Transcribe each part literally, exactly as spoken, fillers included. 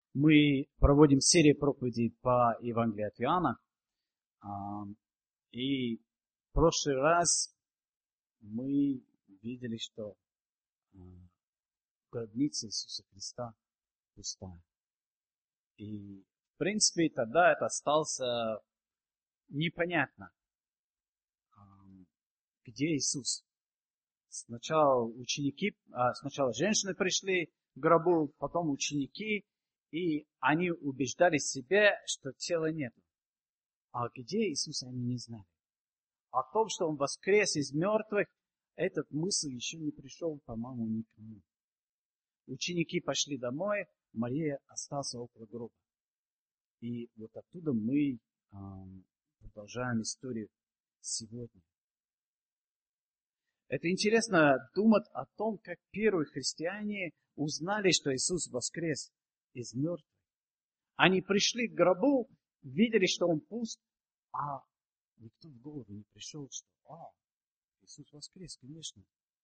Мы проводим серию проповедей по Евангелию от Иоанна. И в прошлый раз мы видели, что гробница Иисуса Христа пустая. И, в принципе, тогда это осталось непонятно, где Иисус. Сначала ученики, сначала женщины пришли к гробу, потом ученики, и они убеждали себя, что тела нет. А где Иисус, они не знали. О том, что Он воскрес из мертвых, этот мысль еще не пришел, по-моему, никому. Ученики пошли домой, Мария осталась около гроба. И вот оттуда мы э, продолжаем историю сегодня. Это интересно думать о том, как первые христиане узнали, что Иисус воскрес из мертвых. Они пришли к гробу, видели, что он пуст, а никто в голову не пришел, что а, Иисус воскрес, конечно.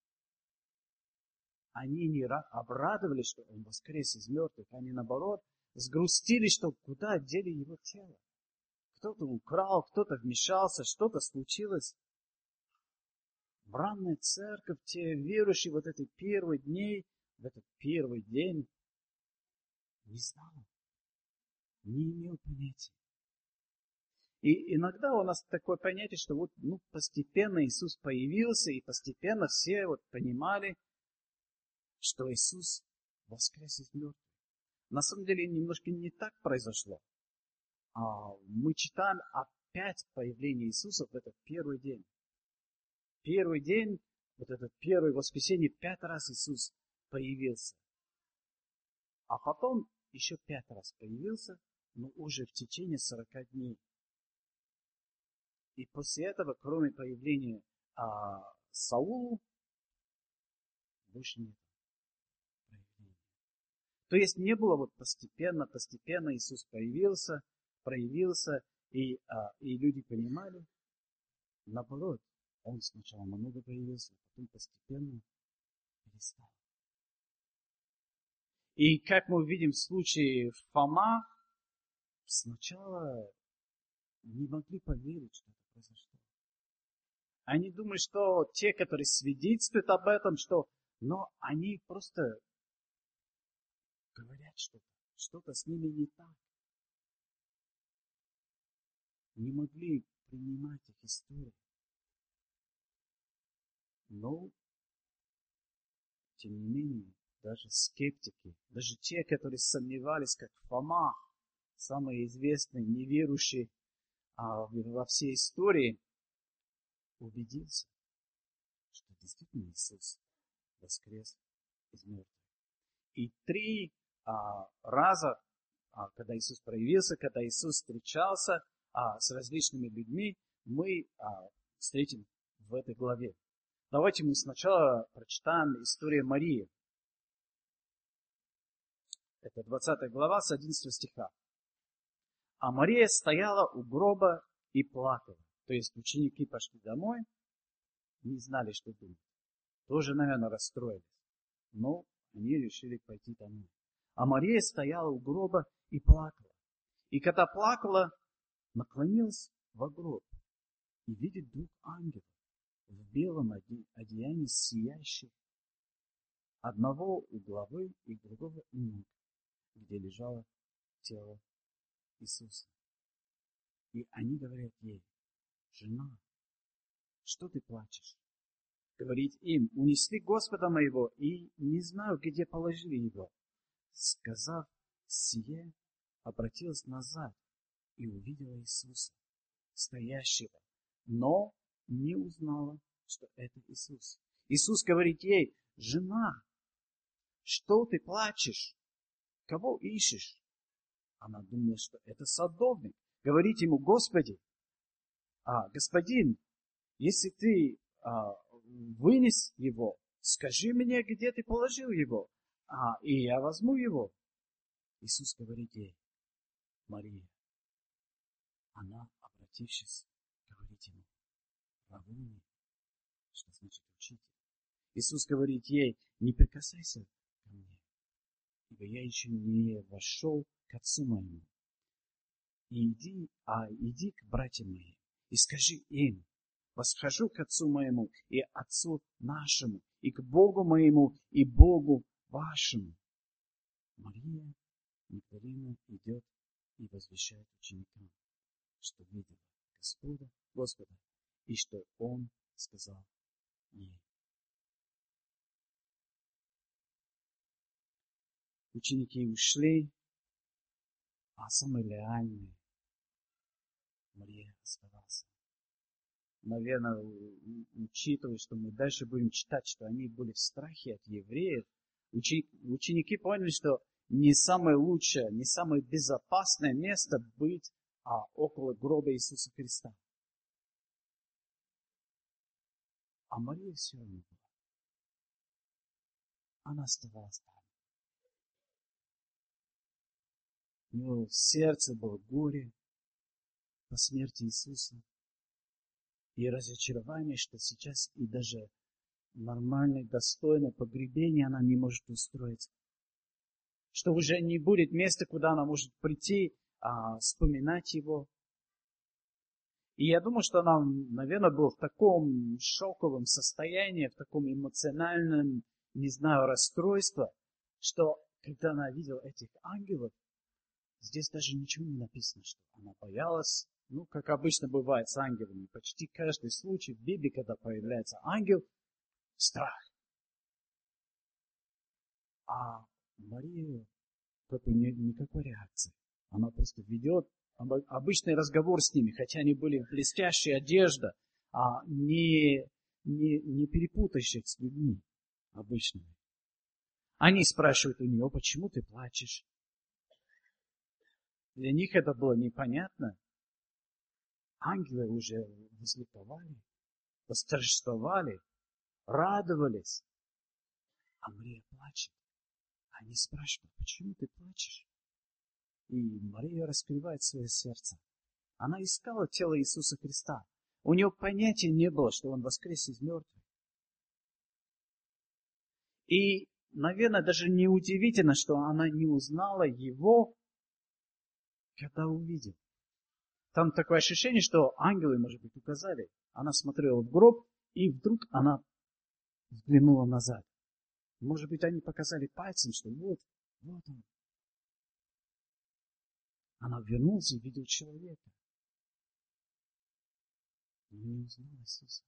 Они не обрадовались, что он воскрес из мертвых, они наоборот сгрустили, что куда дели его тело. Кто-то украл, кто-то вмешался, что-то случилось. Бранная церковь, те верующие вот эти первые дни, в этот первый день, не знала, не имел понятия. И иногда у нас такое понятие, что вот ну, постепенно Иисус появился, и постепенно все вот понимали, что Иисус воскрес из мертвых. На самом деле немножко не так произошло. А мы читаем опять появление Иисуса в этот первый день. Первый день, вот этот первое воскресенье, пять раз Иисус появился. А потом еще пять раз появился, но уже в течение сорока дней. И после этого, кроме появления а, Саулу, больше нет проявления. То есть не было вот постепенно, постепенно Иисус появился, проявился, и, а, и люди понимали, наоборот, Он сначала много появился, а потом постепенно перестал. И как мы видим в случае Фома, сначала не могли поверить, что это произошло. Они думали, что те, которые свидетельствуют об этом, что, но они просто говорят что-то, что-то с ними не так. Не могли принимать их историю. Но, тем не менее, даже скептики, даже те, которые сомневались, как Фома, самый известный, неверующий а, во всей истории, убедился, что действительно Иисус воскрес из мертвых. И три а, раза, а, когда Иисус проявился, когда Иисус встречался а, с различными людьми, мы а, встретим в этой главе. Давайте мы сначала прочитаем историю Марии. Это двадцатая глава с одиннадцатого стиха. А Мария стояла у гроба и плакала. То есть ученики пошли домой, не знали, что думать. Тоже, наверное, расстроились. Но они решили пойти домой. А Мария стояла у гроба и плакала. И когда плакала, наклонилась во гроб и видит двух ангелов в белом одеянии сияющих, одного у головы и другого у ног, где лежало тело Иисуса. И они говорят ей: жена, что ты плачешь? Говорит им: унесли Господа моего, и не знаю, где положили его. Сказав сие, обратилась назад и увидела Иисуса, стоящего, но не узнала, что это Иисус. Иисус говорит ей: жена, что ты плачешь? Кого ищешь? Она думала, что это садовник. Говорит ему: Господи, а, господин, если ты а, вынес его, скажи мне, где ты положил его, а, и я возьму его. Иисус говорит ей: Мария. Она, обратившись, говорит ему: Раввуни, что значит учитель. Иисус говорит ей: не прикасайся ко мне, ибо я еще не вошел отцу моему, и иди, а иди к братьям моим, и скажи им, восхожу к отцу моему и отцу нашему, и к Богу моему и Богу вашему. Мария Магдалина идет и возвещает ученикам, что видела Господа, Господа, и что Он сказал ей. Ученики ушли, а самый реальный Мария оставался. Наверное, учитывая, что мы дальше будем читать, что они были в страхе от евреев, ученики поняли, что не самое лучшее, не самое безопасное место быть а, около гроба Иисуса Христа. А Мария все равно была. Она оставалась там. У него в сердце было горе по смерти Иисуса. И разочарование, что сейчас и даже нормальное, достойное погребение она не может устроить. Что уже не будет места, куда она может прийти, а, вспоминать его. И я думаю, что она, наверное, была в таком шоковом состоянии, в таком эмоциональном, не знаю, расстройстве, что когда она видела этих ангелов, здесь даже ничего не написано, что она боялась. Ну, как обычно бывает с ангелами. Почти каждый случай в Библии, когда появляется ангел, страх. А Мария как бы никакой реакции. Она просто ведет обычный разговор с ними, хотя они были в блестящей одежде, а не, не, не перепутаешь их с людьми обычными. Они спрашивают у нее, почему ты плачешь? Для них это было непонятно. Ангелы уже возликовали, восторжествовали, радовались. А Мария плачет. Они спрашивают, почему ты плачешь? И Мария раскрывает свое сердце. Она искала тело Иисуса Христа. У нее понятия не было, что Он воскрес из мертвых. И, наверное, даже неудивительно, что она не узнала Его, когда увидела. Там такое ощущение, что ангелы, может быть, указали. Она смотрела в гроб, и вдруг она взглянула назад. Может быть, они показали пальцем, что вот, вот он. Она вернулась и видела человека. Но не узнала Иисуса.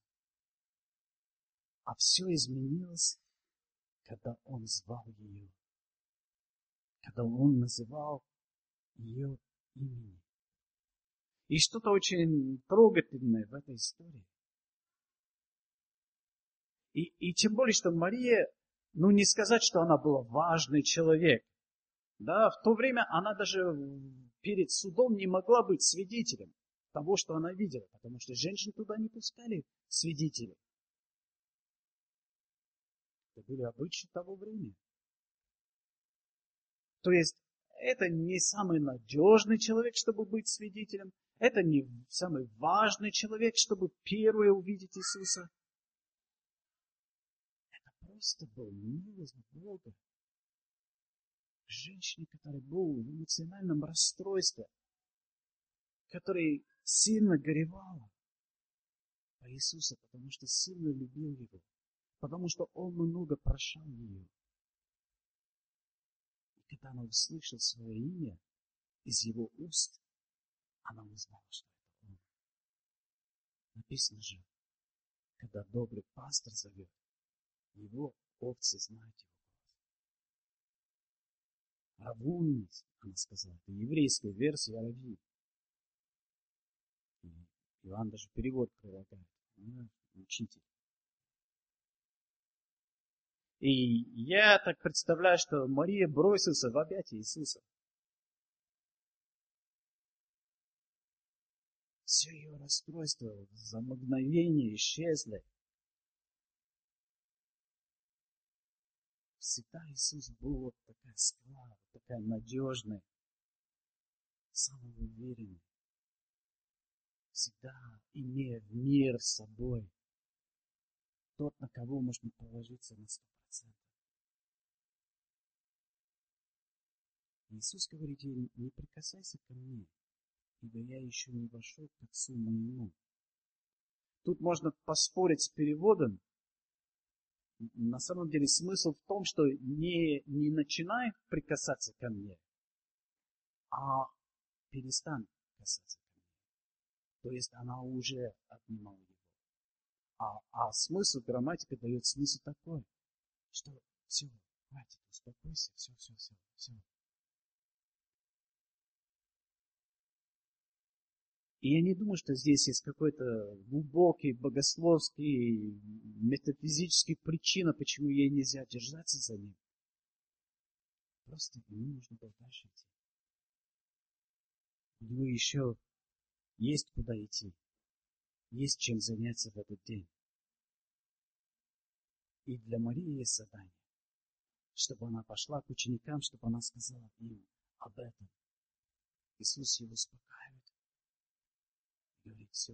А все изменилось, когда Он звал ее. Когда Он называл ее имени. И что-то очень трогательное в этой истории. И, и тем более, что Мария, ну не сказать, что она была важный человек. Да, в то время она даже перед судом не могла быть свидетелем того, что она видела, потому что женщин туда не пускали свидетелей. Это были обычаи того времени. То есть, это не самый надежный человек, чтобы быть свидетелем. Это не самый важный человек, чтобы первый увидеть Иисуса. Это просто был милость Бога. Женщине, которая была в эмоциональном расстройстве, которая сильно горевала по Иисусу, потому что сильно любил Его, потому что Он много прощал ее. И когда она услышала свое имя из Его уст, она узнала, что это Он. Написано же, когда добрый пастор зовет, его овцы знают Его голос. Равун, она сказала, это еврейская версия Рави. Иоанн даже перевод прилагает. Учитель. И я так представляю, что Мария бросилась в объятия Иисуса. Все ее расстройство за мгновение исчезли. Всегда Иисус был вот такая скала, вот такая надежная, самоуверенная. Всегда имея мир с собой. Тот, на кого можно положиться на сто процентов. Иисус говорит ей: не прикасайся ко мне, ибо я еще не вошел к Отцу моему. Тут можно поспорить с переводом. На самом деле смысл в том, что не, не начинай прикасаться ко мне, а перестань касаться ко мне. То есть она уже отнимала его. А, а смысл, грамматика дает смысл такой, что все, хватит, успокойся, все, все, все, все. И я не думаю, что здесь есть какой-то глубокий, богословский, метафизический причина, почему ей нельзя держаться за ним. Просто ему нужно было дальше идти. У него еще есть куда идти. Есть чем заняться в этот день. И для Марии есть задание, чтобы она пошла к ученикам, чтобы она сказала им об этом. Иисус его успокаивает. Говорит: все,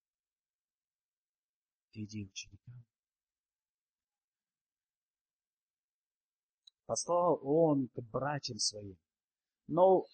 ты иди ученикам. Послал он к братьям своим. Но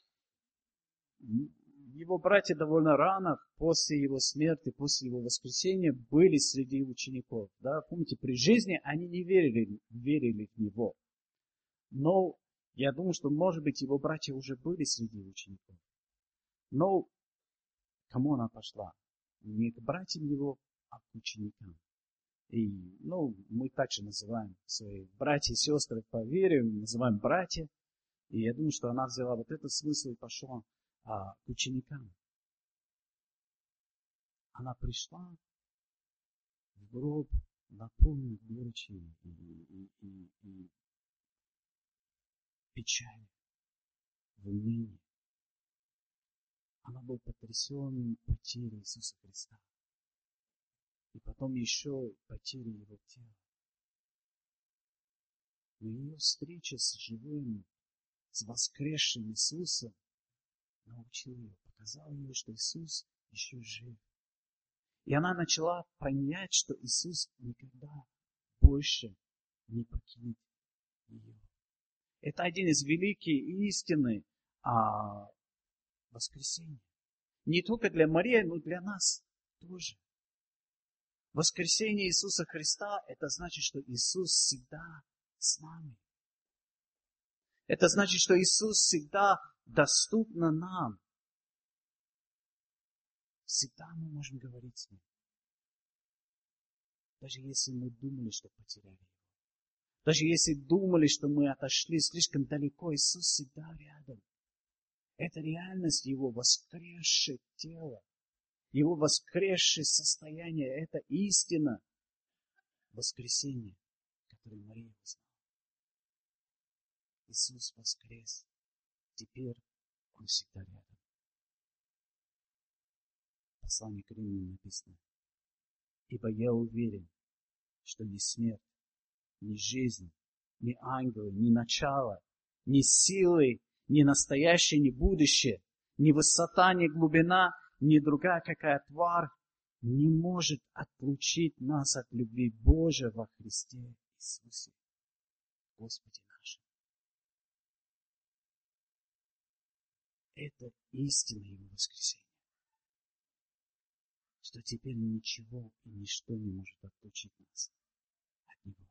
его братья довольно рано, после его смерти, после его воскресения, были среди учеников. Да? Помните, при жизни они не верили, верили в него. Но я думаю, что, может быть, его братья уже были среди учеников. Но кому она пошла? Не к братьям его, а к ученикам. И, ну, мы также называем своих братья и сестры по вере, называем братья. И я думаю, что она взяла вот этот смысл и пошла а, к ученикам. Она пришла в гроб, наполненный горечью и, и, и, и печалью, в унынии. Она была потрясена потерей Иисуса Христа. И потом еще потерей Его тела. Но ее встреча с живым, с воскресшим Иисусом научила ее, показала ей, что Иисус еще жив. И она начала понять, что Иисус никогда больше не покинет ее. Это один из великих истин а, воскресения. Не только для Марии, но и для нас тоже. Воскресение Иисуса Христа, это значит, что Иисус всегда с нами. Это значит, что Иисус всегда доступен нам. Всегда мы можем говорить с Ним. Даже если мы думали, что потеряли Его. Даже если думали, что мы отошли слишком далеко, Иисус всегда рядом. Это реальность Его воскресшее тело. Его воскресшее состояние. Это истина воскресения, которую Мария узнала. Иисус воскрес. Теперь Он всегда рядом. В послании к Римлянам написано: ибо я уверен, что ни смерть, ни жизнь, ни ангелы, ни начало, ни силы, ни настоящее, ни будущее, ни высота, ни глубина, ни другая какая тварь не может отлучить нас от любви Божией во Христе Иисусе, Господе нашем. Это истина Его воскресения. Что теперь ничего и ничто не может отлучить нас от Него.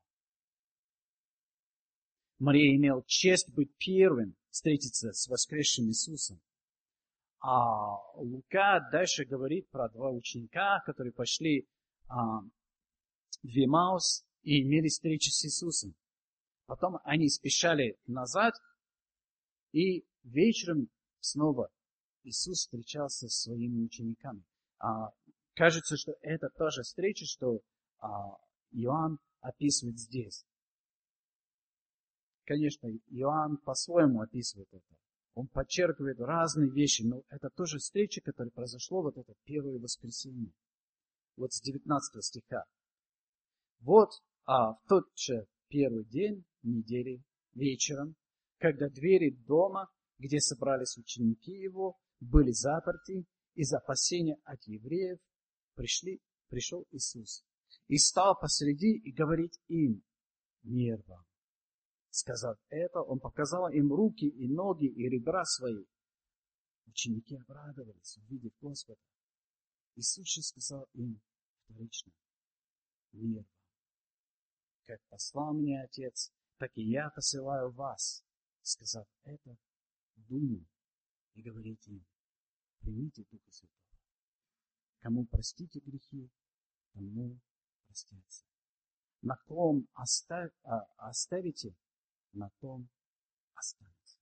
Мария имела честь быть первым, встретиться с воскресшим Иисусом. А Лука дальше говорит про два ученика, которые пошли а, в Емаус и имели встречу с Иисусом. Потом они спешали назад, и вечером снова Иисус встречался со своими учениками. А, кажется, что это та же встреча, что а, Иоанн описывает здесь. Конечно, Иоанн по-своему описывает это. Он подчеркивает разные вещи, но это тоже встреча, которая произошла, вот это первое воскресенье. Вот с девятнадцатого стиха. Вот а, в тот же первый день недели вечером, когда двери дома, где собрались ученики его, были заперты, из опасения от евреев пришли, пришел Иисус. И стал посреди и говорит им: мир вам. Сказав это, он показал им руки и ноги и ребра свои. Ученики обрадовались, увидев Господа. Иисус же сказал им вторично: мир вам. Как послал меня Отец, так и я посылаю вас. Сказав это, думаю и говорите им: примите Духа Святого. Кому простите грехи, тому простятся. На ком оставь, а, оставите, на том останется.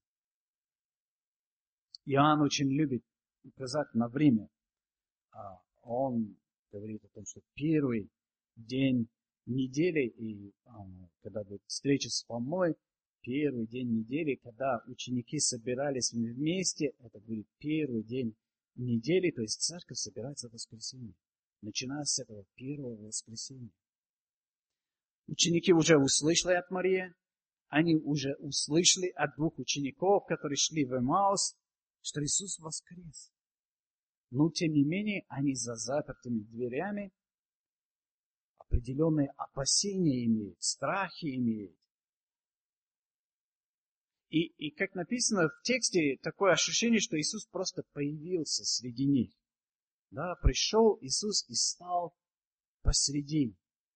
Иоанн очень любит указать на время. Он говорит о том, что первый день недели, и когда будет встреча с Фомой, первый день недели, когда ученики собирались вместе, это будет первый день недели, то есть церковь собирается в воскресенье, начиная с этого первого воскресенья. Ученики уже услышали от Марии, они уже услышали от двух учеников, которые шли в Эмаус, что Иисус воскрес. Но, тем не менее, они за запертыми дверями определенные опасения имеют, страхи имеют. И, и как написано в тексте, такое ощущение, что Иисус просто появился среди них. Да, пришел Иисус и стал посреди.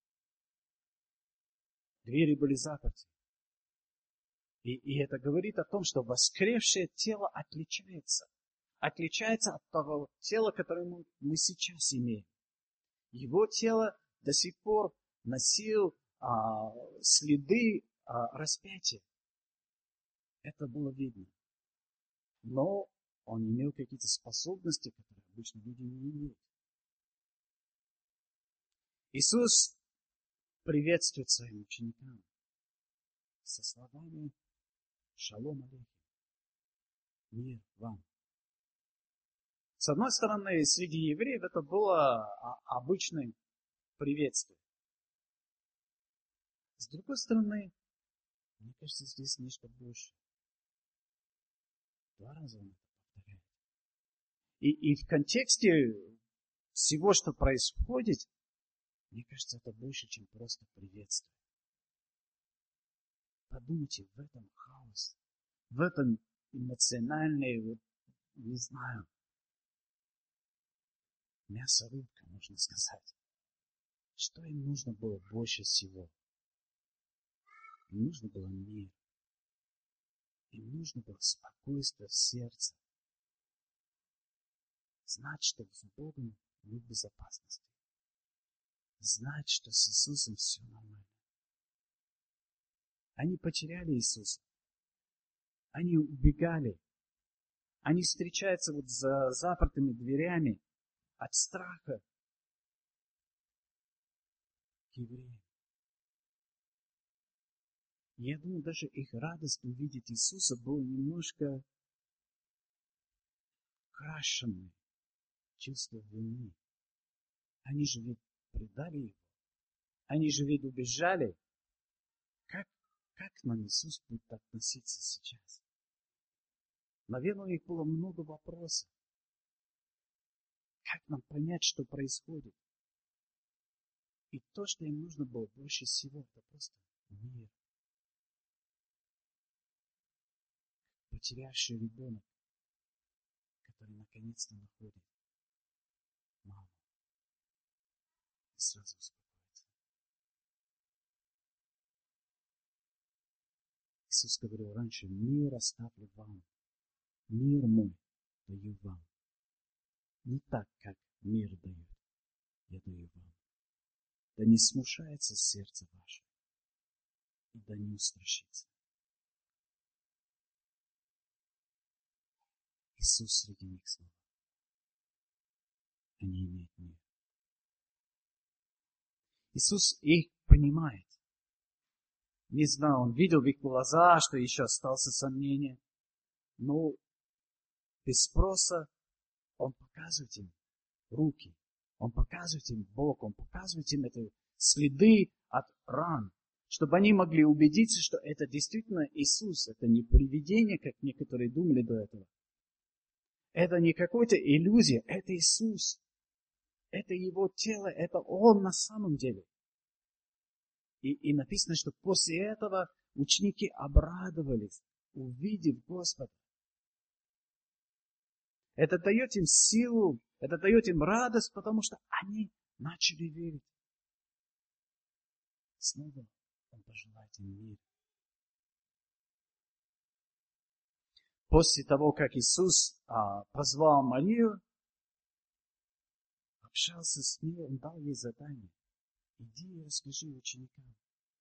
Двери были заперты. И, и это говорит о том, что воскресшее тело отличается. Отличается от того тела, которое мы, мы сейчас имеем. Его тело до сих пор носил а, следы а, распятия. Это было видно. Но он имел какие-то способности, которые обычно люди не имеют. Иисус приветствует своим ученикам со словами «Шалом алейхим», мир вам. С одной стороны, среди евреев это было обычное приветствие. С другой стороны, мне кажется, здесь нечто большее. Два раза он это повторяет. И, и в контексте всего, что происходит, мне кажется, это больше, чем просто приветствие. Подумайте, в этом хаос, в этом эмоциональной, вот, не знаю, мясорубка, можно сказать. Что им нужно было больше всего? Им нужно было мир. Им нужно было спокойствие в сердце. Знать, что с Богом мы в безопасности. Знать, что с Иисусом все нормально. Они потеряли Иисуса. Они убегали. Они встречаются вот за запертыми дверями от страха к евреям. Я думаю, даже их радость увидеть Иисуса была немножко крашенной чувством вины. Они же ведь предали Его. Они же ведь убежали. Как, как к нам Иисус будет относиться сейчас? Наверное, у них было много вопросов. Как нам понять, что происходит? И то, что им нужно было больше всего, это просто мир. Потерявший ребенок, который наконец-то находит маму и сразу успокоится. Иисус говорил раньше: мир оставлю вам, мир мой даю вам. Не так, как мир дает, я даю вам. Да не смущается сердце ваше, и да не устрашится. Иисус среди них снова. Они имеют мир. Иисус их понимает. Не знаю, Он видел в их глаза, что еще остался сомнение. Но без спроса Он показывает им руки. Он показывает им Бог. Он показывает им это следы от ран. Чтобы они могли убедиться, что это действительно Иисус. Это не привидение, как некоторые думали до этого. Это не какая-то иллюзия, это Иисус. Это Его тело, это Он на самом деле. И, и написано, что после этого ученики обрадовались, увидев Господа. Это дает им силу, это дает им радость, потому что они начали верить. Снова Он пожелает им мир. После того, как Иисус а, позвал Марию, общался с ней, Он дал ей задание. Иди и расскажи ученикам.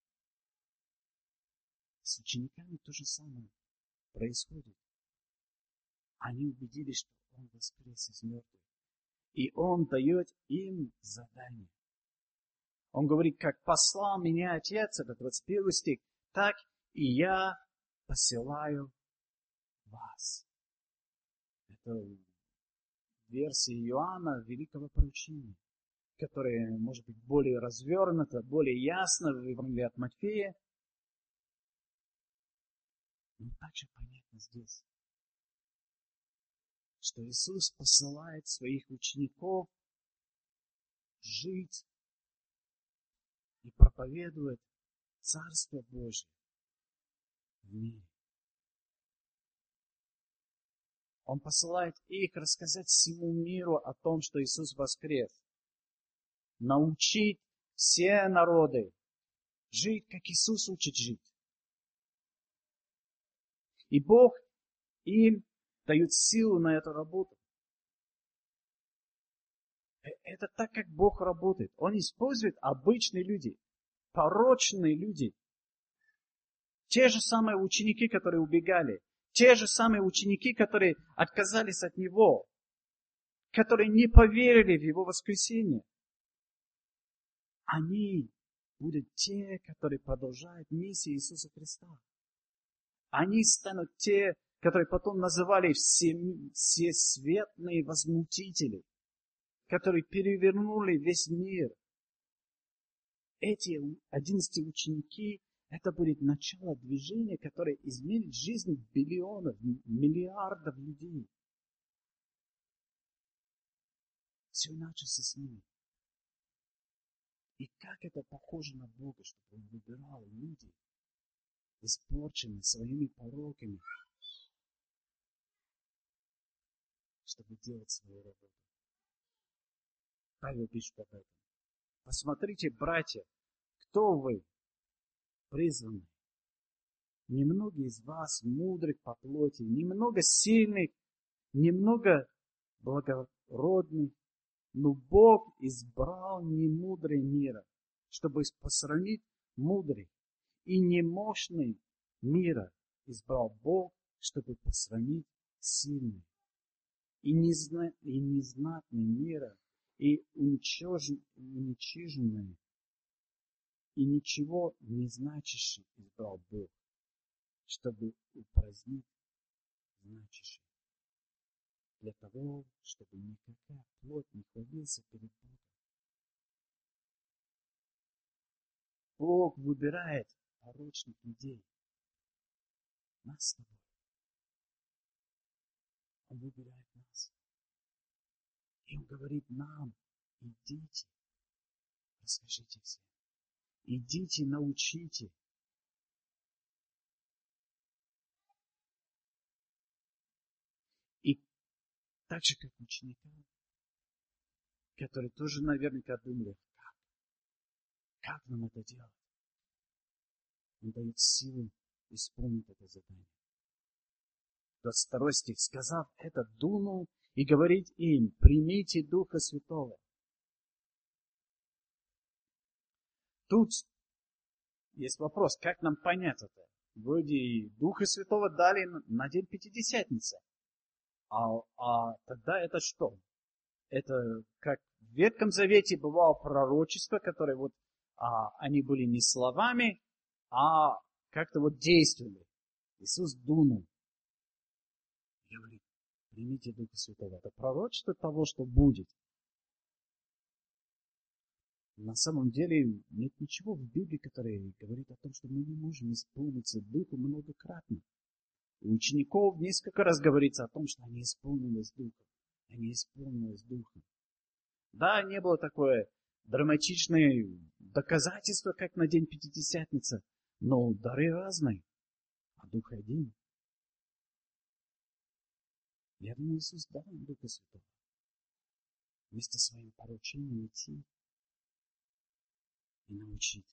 С учениками то же самое происходит. Они убедились, что Он воскрес из мертвых. И Он дает им задание. Он говорит, как послал меня Отец, это двадцать первый стих, так и я посылаю вас. Это версия Иоанна Великого Поручения, которая может быть более развернута, более ясна в Евангелии от Матфея. Но также понятно здесь, что Иисус посылает своих учеников жить и проповедовать Царство Божие в мире. Он посылает их рассказать всему миру о том, что Иисус воскрес. Научить все народы жить, как Иисус учит жить. И Бог им дает силу на эту работу. Это так, как Бог работает. Он использует обычные люди, порочные люди. Те же самые ученики, которые убегали. Те же самые ученики, которые отказались от Него. Которые не поверили в Его воскресение. Они будут те, которые продолжают миссию Иисуса Христа. Они станут те, которые потом называли все, всесветные возмутители, которые перевернули весь мир. Эти одиннадцать ученики, это будет начало движения, которое изменит жизнь биллионов, миллиардов людей. Все начался с ними. И как это похоже на Бога, чтобы Он выбирал людей, испорченные своими пороками, чтобы делать свою работу. Павел пишет об этом. Посмотрите, братья, кто вы, призванные. Немного из вас мудрых по плоти, немного сильных, немного благородных, но Бог избрал немудрый мира, чтобы посрамить мудрый, и немощный мира избрал Бог, чтобы посрамить сильный, и, незна... и незнатный мира, и уничтожен... уничиженный, и ничего не значащий избрал Бог, чтобы упразднить значащий, для того, чтобы никакая плоть не хвалился перед Богом. Бог выбирает порочных людей. Нас с тобой. Он выбирает нас. И Он говорит нам, идите, расскажите всем. Идите, научите. И так же, как ученикам, которые тоже наверняка думали, как? Как нам это делать? Он дает силу исполнить это задание. двадцать второй стих. Сказав это, дунул и говорит им, примите Духа Святого. Тут есть вопрос, как нам понять это? Вроде и Духа Святого дали на день Пятидесятницы. А, а тогда это что? Это как в Ветхом Завете бывало пророчество, которое вот а, они были не словами, а как-то вот действовали. Иисус дунул. И говорит, примите Духа Святого. Это пророчество того, что будет. На самом деле нет ничего в Библии, которое говорит о том, что мы не можем исполниться Духом многократно. У учеников несколько раз говорится о том, что они исполнились Духом. Они исполнились Духом. Да, не было такое драматичное доказательство, как на день Пятидесятницы, Но дары разные, а Дух один. Я думаю, Иисус дал нам Духа Святого. Вместе со своим поручением идти и научить.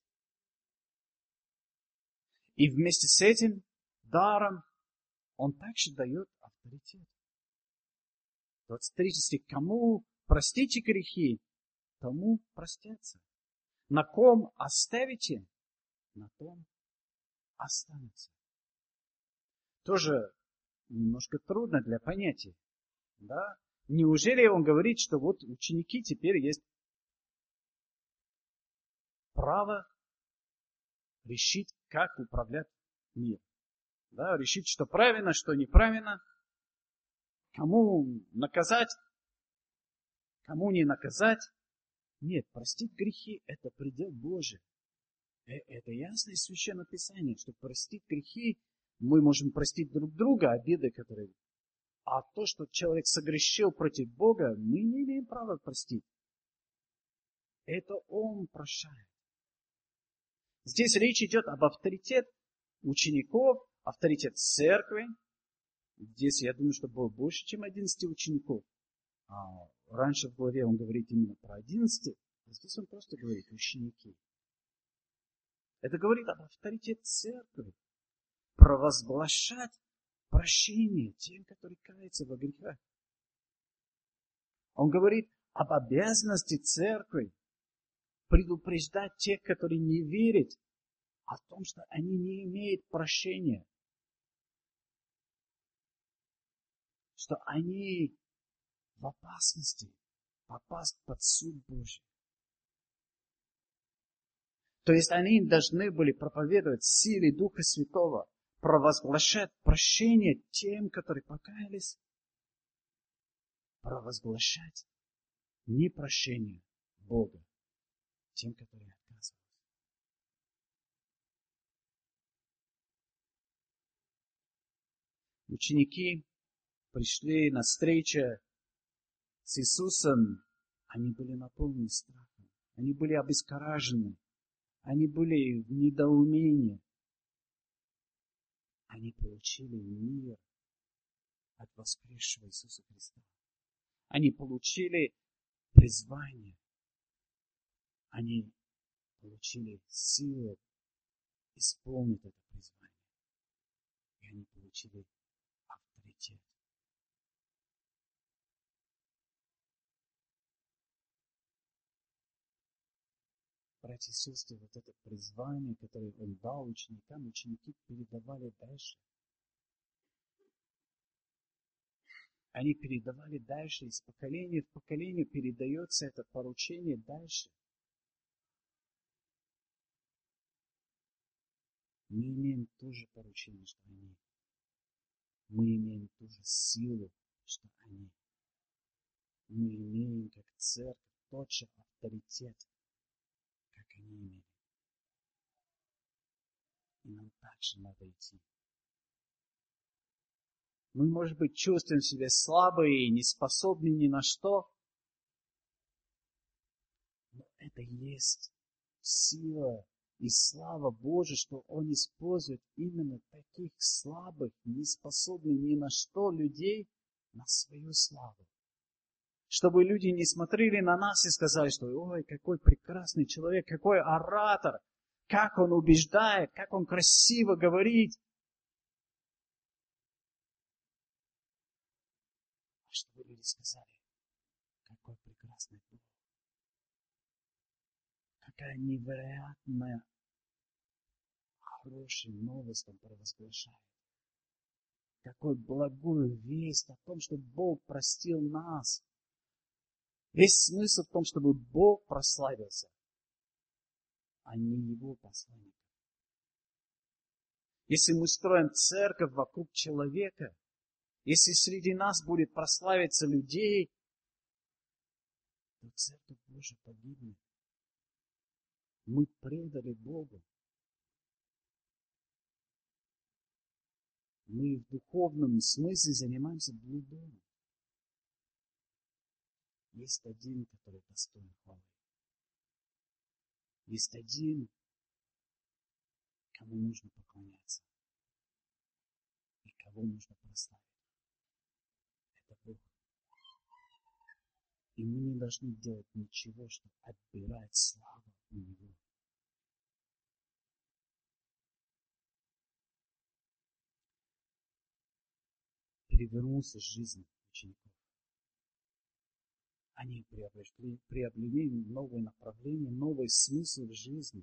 И вместе с этим даром Он также дает авторитет. двадцать третий стих. Кому простите грехи, тому простятся. На ком оставите, на том останется. Тоже немножко трудно для понятия. Да? Неужели он говорит, что вот ученики теперь есть право решить, как управлять миром? Да? Решить, что правильно, что неправильно. Кому наказать, кому не наказать. Нет, простить грехи – это предел Божий. Это ясно из Священного Писания, что простить грехи, мы можем простить друг друга, обиды, которые... А то, что человек согрешил против Бога, мы не имеем права простить. Это Он прощает. Здесь речь идет об авторитет учеников, авторитет церкви. Здесь, я думаю, что было больше, чем одиннадцать учеников. А раньше в главе он говорит именно про одиннадцать, а здесь он просто говорит ученики. Это говорит об авторитете церкви. Провозглашать прощение тем, которые каются во грехах. Он говорит об обязанности церкви предупреждать тех, которые не верят, о том, что они не имеют прощения. Что они в опасности попасть под суд Божий. То есть они должны были проповедовать силе Духа Святого, провозглашать прощение тем, которые покаялись, провозглашать непрощение Бога тем, которые отказываются. Ученики пришли на встречу с Иисусом, они были наполнены страхом, они были обескуражены, они были в недоумении. Они получили мир от воскресшего Иисуса Христа. Они получили призвание. Они получили силу исполнить это призвание. И они получили авторитет. Братья и сестры, вот это призвание, которое Он дал ученикам, ученики передавали дальше. Они передавали дальше, из поколения в поколение передается это поручение дальше. Мы имеем тоже поручение, что они. Мы имеем тоже силу, что они. Мы имеем, как церковь, тот же авторитет, как они имели. И нам также надо идти. Мы, может быть, чувствуем себя слабые и неспособны ни на что. Но это есть сила и слава Божия, что Он использует именно таких слабых, неспособных ни на что людей на свою славу. Чтобы люди не смотрели на нас и сказали, что ой, какой прекрасный человек, какой оратор, как он убеждает, как он красиво говорит. А чтобы люди сказали, какой прекрасный Бог. Какая невероятная, хорошая новость Он провозглашает. Какой благую весть о том, что Бог простил нас. Весь смысл в том, чтобы Бог прославился, а не Его посланник. Если мы строим церковь вокруг человека, если среди нас будет прославиться людей, то церковь Божия погибнет. Мы предали Богу. Мы в духовном смысле занимаемся блудом. Есть один, который достоин хвалы. Есть один, кому нужно поклоняться и кого нужно прославить. Это Бог. И мы не должны делать ничего, чтобы отбирать славу у Него. Перевернулся жизнь учеников. Они приобрели, приобрели новое направление, новый смысл в жизни.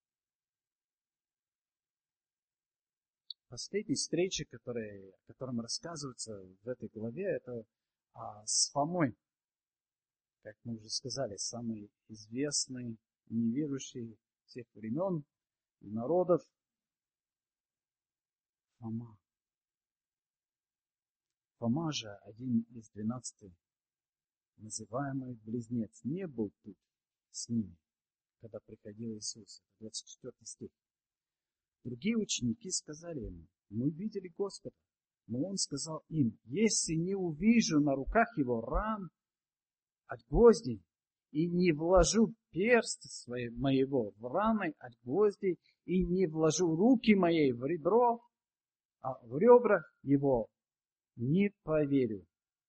Последняя встреча, которая, о котором рассказывается в этой главе, это а, с Фомой. Как мы уже сказали, самый известный, неверующий всех времен и народов Фома. Фома же, один из двенадцати, называемый близнец, не был тут с ними, когда приходил Иисус. двадцать четвёртый стих. Другие ученики сказали ему: мы видели Господа. Но он сказал им: если не увижу на руках его ран от гвоздей, и не вложу перст своей, моего в раны от гвоздей, и не вложу руки моей в ребро, а в ребра его, не поверю.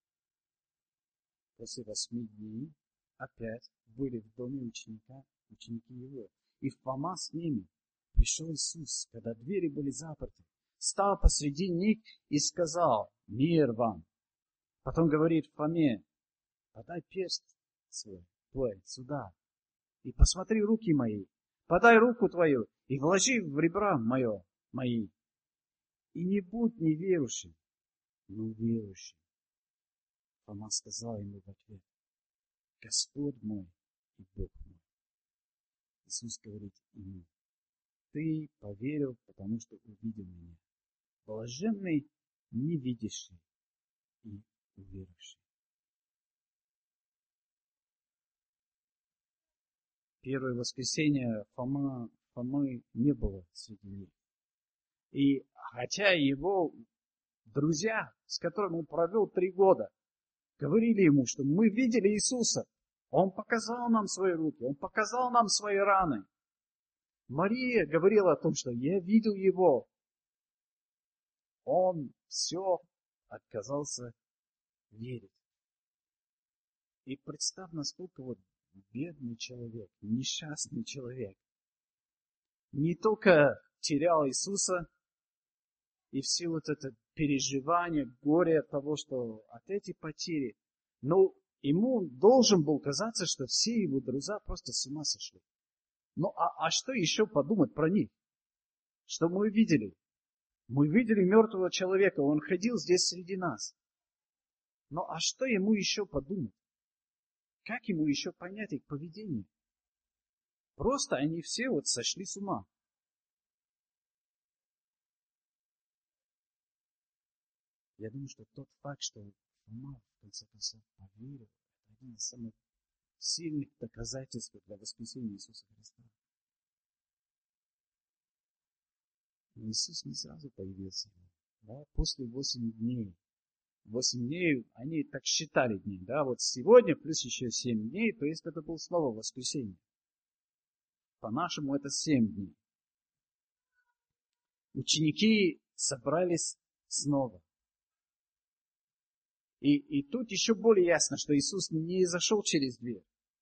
После восьми дней опять были в доме ученика, ученики его, и Фома с ними. Пришел Иисус, когда двери были заперты, стал посреди них и сказал: мир вам. Потом говорит Фоме: подай перст свой, твой сюда, и посмотри руки мои, подай руку твою, и вложи в ребра мое, мои. И не будь неверующим, но верующим. Фома сказал ему в ответ: Господь мой и Бог мой. Иисус говорит ему: ты поверил, потому что увидел меня. Блаженный невидящий и уверовавший. Первое воскресенье Фома, Фомы не было среди них. И хотя его друзья, с которыми он провел три года, говорили ему, что мы видели Иисуса, Он показал нам свои руки, Он показал нам свои раны. Мария говорила о том, что я видел Его. Он все отказался верить. И представь, насколько вот бедный человек, несчастный человек, не только терял Иисуса, и все вот это переживание, горе от того, что от этой потери, но ему должен был казаться, что все его друзья просто с ума сошли. Ну а, а что еще подумать про них? Что мы видели? Мы видели мертвого человека, он ходил здесь среди нас. Ну а что ему еще подумать? Как ему еще понять их поведение? Просто они все вот сошли с ума. Я думаю, что тот факт, что Фома в конце концов поверил, это один из самых сильных доказательств для воскресения Иисуса Христа. Но Иисус не сразу появился. Да? После восьми дней. Восемь дней, они так считали дни. Да? Вот сегодня плюс еще семь дней, то есть это было снова воскресенье. По-нашему это семь дней. Ученики собрались снова. И, и тут еще более ясно, что Иисус не зашел через дверь.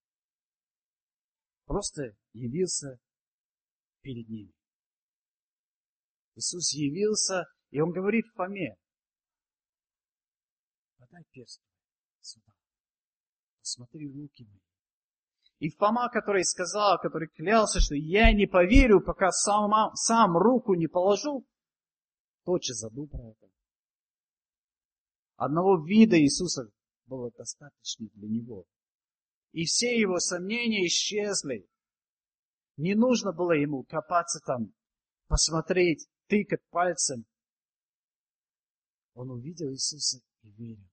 Просто явился перед ними. Иисус явился, и Он говорит Фоме: подай перст сюда, посмотри руки мои. И Фома, который сказал, который клялся, что я не поверю, пока сам, сам руку не положу, тотчас забыл про это. Одного вида Иисуса было достаточно для него. И все его сомнения исчезли. Не нужно было ему копаться там, посмотреть, тыкать пальцем. Он увидел Иисуса и верил.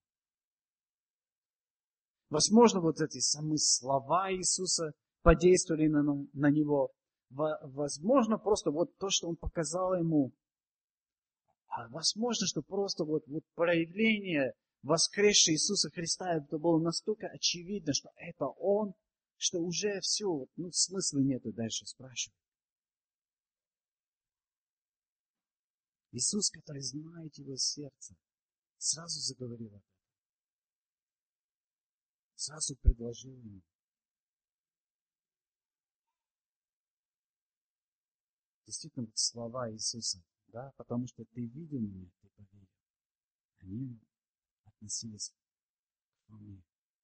Возможно, вот эти самые слова Иисуса подействовали на, на него. Возможно, просто вот то, что Он показал ему. А возможно, что просто вот, вот проявление воскресшего Иисуса Христа, это было настолько очевидно, что это Он, что уже все, ну, смысла нету дальше спрашивать. Иисус, который знает его сердце, сразу заговорил об этом. Сразу предложил ему. Действительно, вот слова Иисуса, да, потому что ты видел меня, ты поверил. Они относились к Фоме.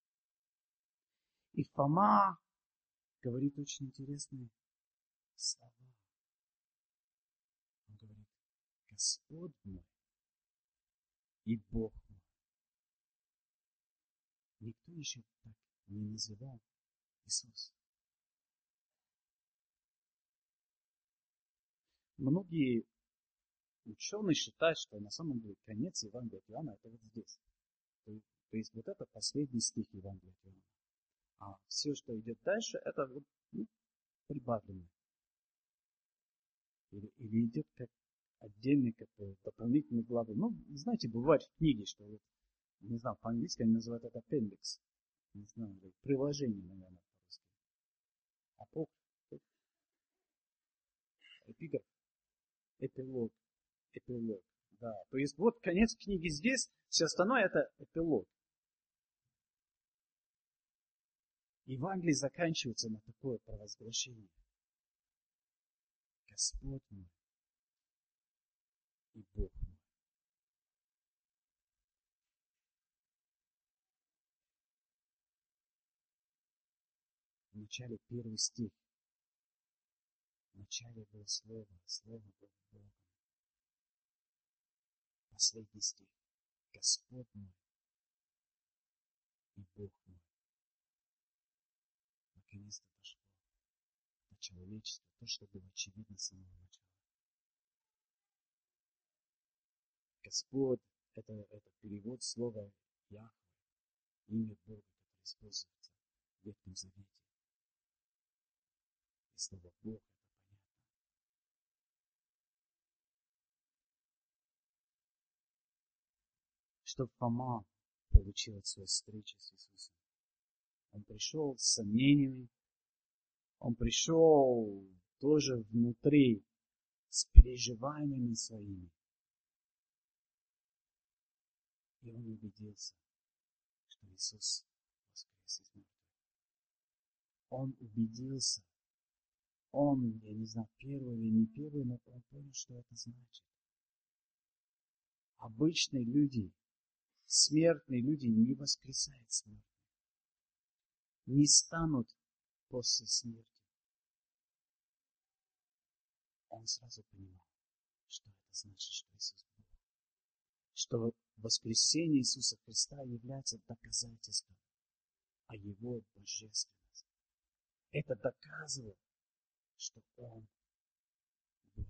И Фома говорит очень интересные слова. Он говорит: Господь мой и Бог мой. Никто еще так не называл Иисуса. Многие ученые считают, что на самом деле конец Евангелия от Иоанна это вот здесь. То, то есть вот это последний стих Евангелия от Иоанна. А все, что идет дальше, это вот, ну, прибавлено. Или, или идет как отдельный, как дополнительный главы. Ну, знаете, бывает в книге, что вот, не знаю, по-английски они называют это appendix. Не знаю, приложение, наверное, по-русски. Апокриф, эпиграф, эпилог, эпилог. Да, то есть вот конец книги здесь, все остальное это эпилог. Евангелие заканчивается на такое провозглашение. Господь мой и Бог мой. В начале первый стих. В начале было Слово, Слово было Богом. Последний стих. Господь мой и Бог мой. Наконец-то дошло до человечества, то, что было очевидно с самого начала. Господь – это, это перевод слова Яхве, имя Бога, которое используется в Ветхом Завете. И слово Бог – это понятно. Чтобы Фома получил от своей встречи с Иисусом. Он пришел с сомнениями, он пришел тоже внутри с переживаниями своими. И он убедился, что Иисус воскрес из мертвых. Он убедился. Он, я не знаю, первый или не первый, но он понял, что это значит. Обычные люди, смертные люди не воскресают смертных. Не станут после смерти. Он сразу понимал, что это значит, что Иисус Бог. Что воскресение Иисуса Христа является доказательством о Его божественности. Это доказывает, что Он Бог.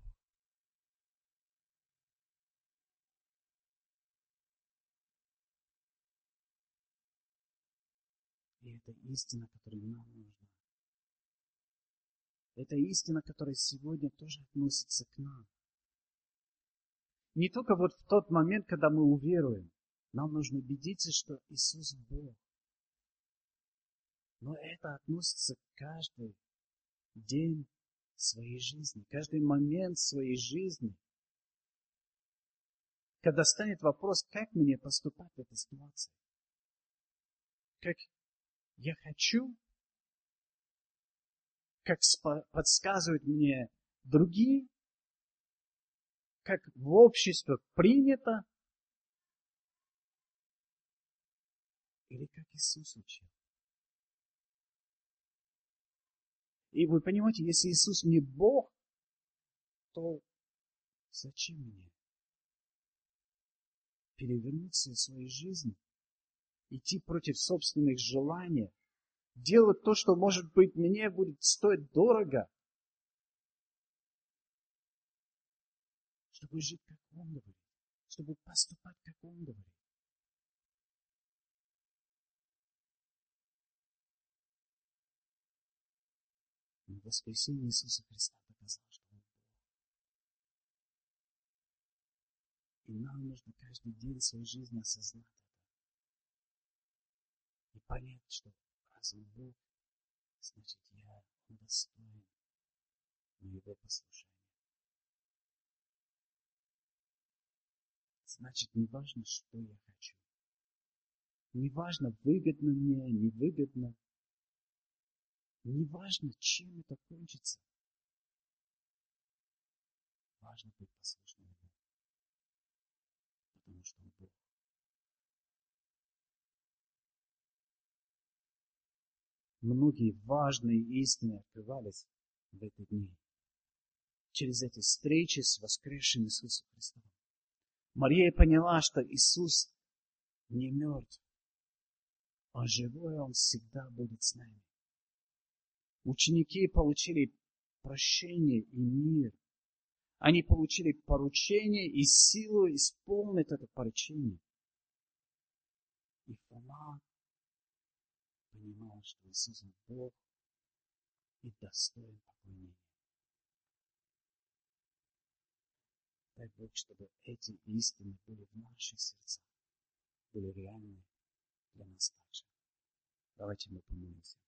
И это истина, которая нам нужна. Это истина, которая сегодня тоже относится к нам. Не только вот в тот момент, когда мы уверуем. Нам нужно убедиться, что Иисус Бог. Но это относится к каждый день своей жизни, каждый момент своей жизни. Когда станет вопрос, как мне поступать в этой ситуации. Как я хочу, как подсказывают мне другие, как в обществе принято, или как Иисус учил. И вы понимаете, если Иисус не Бог, то зачем мне перевернуть все в своей жизни, идти против собственных желаний, делать то, что, может быть, мне будет стоить дорого, чтобы жить, как Он говорит, чтобы поступать, как Он говорит. Но воскресение Иисуса Христа доказало, что Он Бог. И нам нужно каждый день своей жизни осознать это. И понять, что раз Он Бог, значит, я достоин моего послушания. Значит, не важно, что я хочу. Не важно, выгодно мне, невыгодно. Не важно, чем это кончится. Важно быть послушным Ему, потому что Он Бог. Многие важные истины открывались в эти дни через эти встречи с воскресшим Иисусом Христом. Мария поняла, что Иисус не мертв. Он живой, Он всегда будет с нами. Ученики получили прощение и мир. Они получили поручение и силу исполнить это поручение. И Фома понимал, что Иисус Бог и достоин поклонения. Дай Бог, чтобы эти истины были в наших сердцах, были реальны для нас также. Давайте мы помолимся.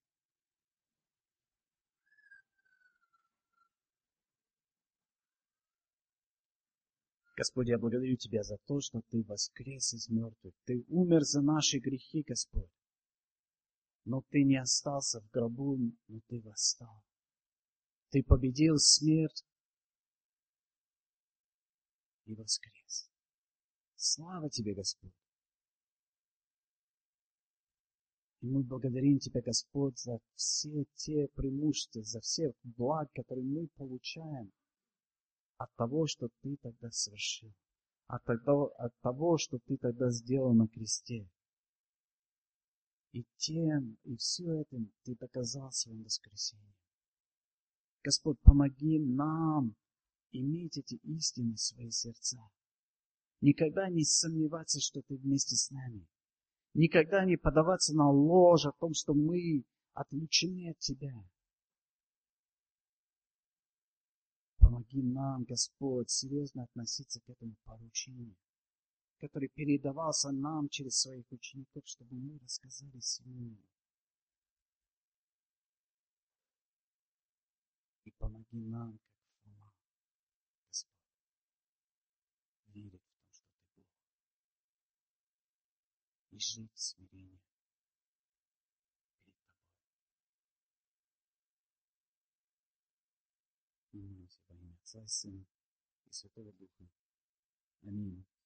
Господь, я благодарю Тебя за то, что Ты воскрес из мертвых. Ты умер за наши грехи, Господь. Но Ты не остался в гробу, но Ты восстал. Ты победил смерть и воскрес. Слава Тебе, Господь! И мы благодарим Тебя, Господь, за все те преимущества, за все благ, которые мы получаем от того, что Ты тогда совершил, от того, от того, что Ты тогда сделал на кресте. И тем, и все это Ты доказал своим воскресением. Господь, помоги нам иметь эти истины в свои сердца. Никогда не сомневаться, что Ты вместе с нами. Никогда не поддаваться на ложь о том, что мы отлучены от Тебя. Помоги нам, Господь, серьезно относиться к этому поручению, который передавался нам через своих учеников, чтобы мы рассказали всему. И помоги нам, как Фома, Господь, верить в том, что Ты Бог, и жить в смирении перед Тобой. И молимся во имя Отца и Сына и Святого Духа. Аминь.